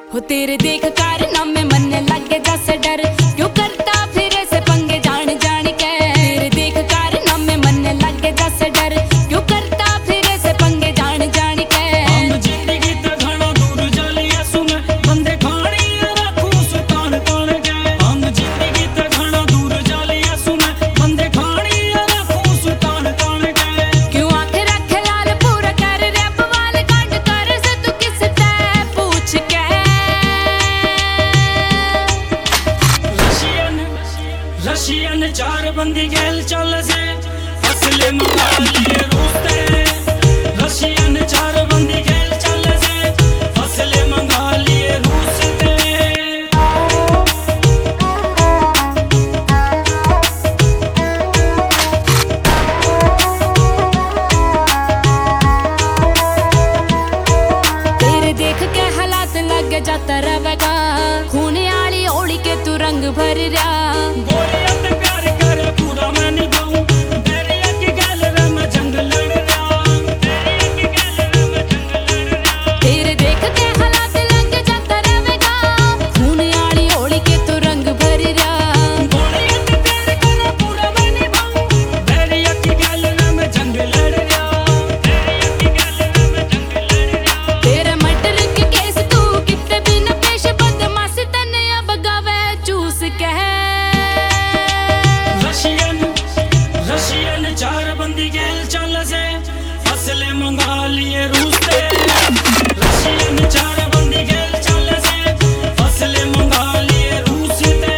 हो तेरे देख कारनामे मन लगे जैसे डर क्यों करता फिर ऐसे पंगे जान जान के। तेरे देख कारनामे मन लगे जैसे डर क्यों करता फिर ऐसे पंगे जान जान के। हम जिंदगी ते घणो दूर चलिया सुन बंदे खानी रखू सुतान तान के। हम जिंदगी ते घणो दूर चलिया सुन बंदे खानी रखू सुतान तान के। क्यों आंखें रख लाल पूरा कर रे बवाल कांड कर से तू किससे पूछ के। रशियन चार बंदी गैल चल से असले मंगा लिए रूस ते। रशियन चार बंदी गैल चल से असले मंगा लिए रूस ते। तेरे देख के हालात लग जाता रवेगा खून आली ओढ़ी के तू रंग भर रहा। तेरे देख के हालात लग जाता रवेगा खून आली ओढ़ी के तू रंग भर रहा। तेरे मर्डर के केस तू कितने भी न पेश बदमाशी तने अब गावे चूस के। रशियन चार बंदी गैल चल से असले मंगा लिए रूस ते। रशियन चार बंदी गैल चल से असले मंगा लिए रूस ते।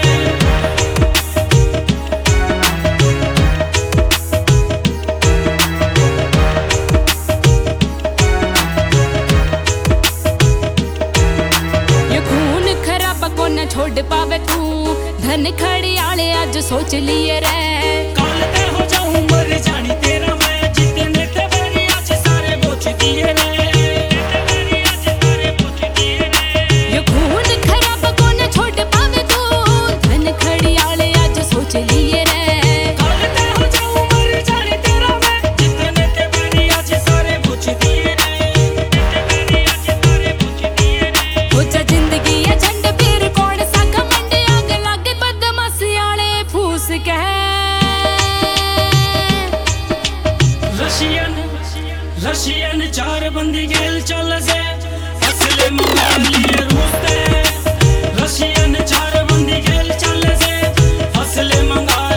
ये खून खराब को न छोड़ पावे तू धन खड़ी आले आज सोच लिए रे। काल ते हो जाऊं मर जानी तेरा मैं जितने ते मेरी आज सारे बोझ दिए रे। ये खून खराब को न छोड़ पावे तू धन खड़ी आले आज सोच लिए रे। काल ते हो जाऊं मर जानी तेरा मैं जितने ते मेरी आज सारे बोझ दिए रे। हो जा जिंदगी है झंड फिर कौन सा घमंड आग लागे बदमाशी आले फूस के। रशियन चार बंदी गैल चल से असले मंगा लिए रूस ते। रशियन चार बंदी गैल चल से असले मंगा